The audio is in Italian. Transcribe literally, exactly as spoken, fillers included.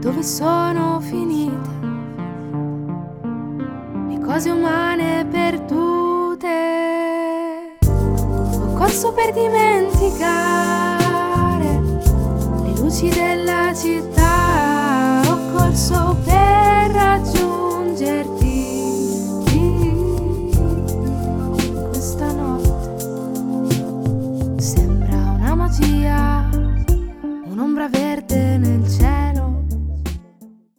dove sono finite le cose umane perdute. Ho corso per dimenticare le luci della città,